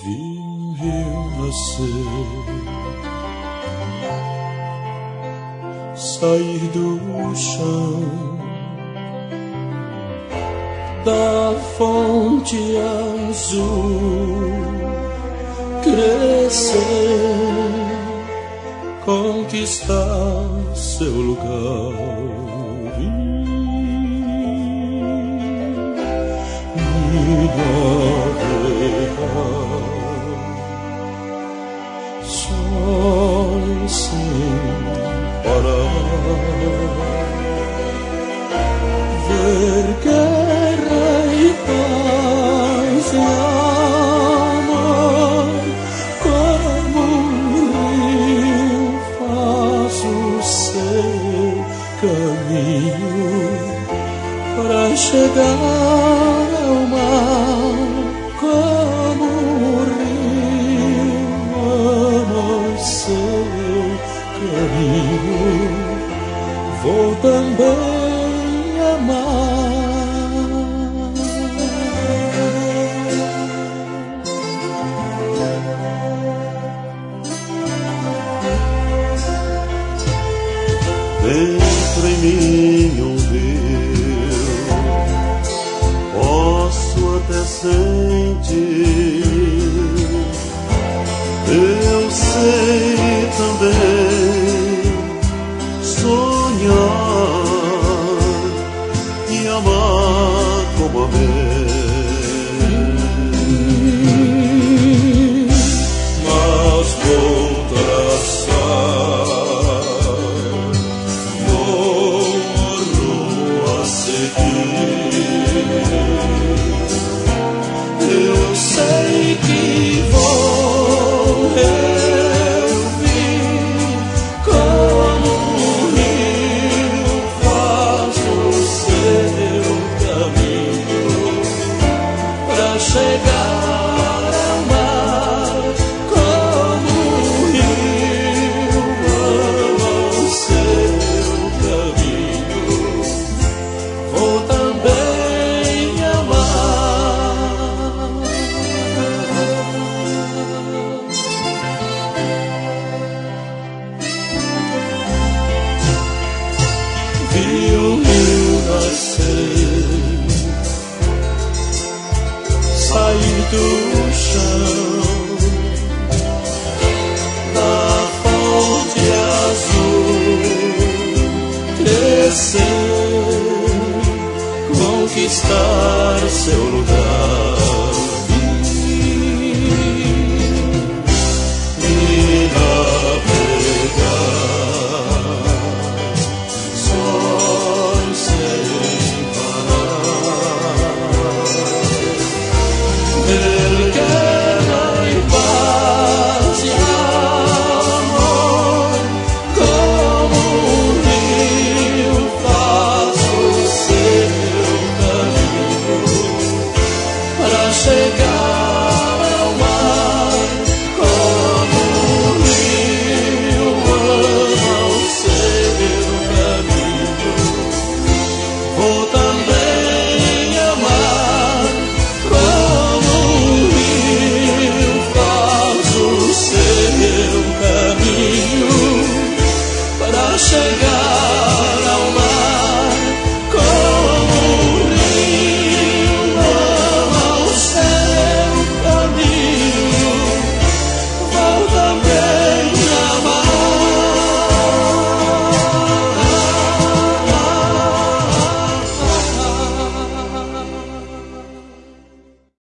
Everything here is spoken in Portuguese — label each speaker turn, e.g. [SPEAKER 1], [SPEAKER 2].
[SPEAKER 1] Vi um rio nascer, sair do chão, da fonte azul, crescer, conquistar seu lugar. Sol sem parar, ver guerra e paz e amor, como um rio faz o seu caminho para chegar ao mar, como o rio ama o seu caminho, vou também amar.
[SPEAKER 2] Dentro em mim um posso até sentir, eu sei também sonhar e amar como amei,
[SPEAKER 1] mas vou traçar morro a seguir. Eu sei que vou reunir como o rio faz o seu caminho para chegar ao mar, como o rio ama o seu caminho, vou também amar. Vi o rio nascer, sair do chão, da fonte azul, crescer, conquistar seu lugar. E navegar sóis sem parar, ver guerra e paz e amor, como o rio faz o seu caminho para chegar ao mar, como o rio ama o seu caminho, vou também amar, como o rio faz o seu caminho para chegar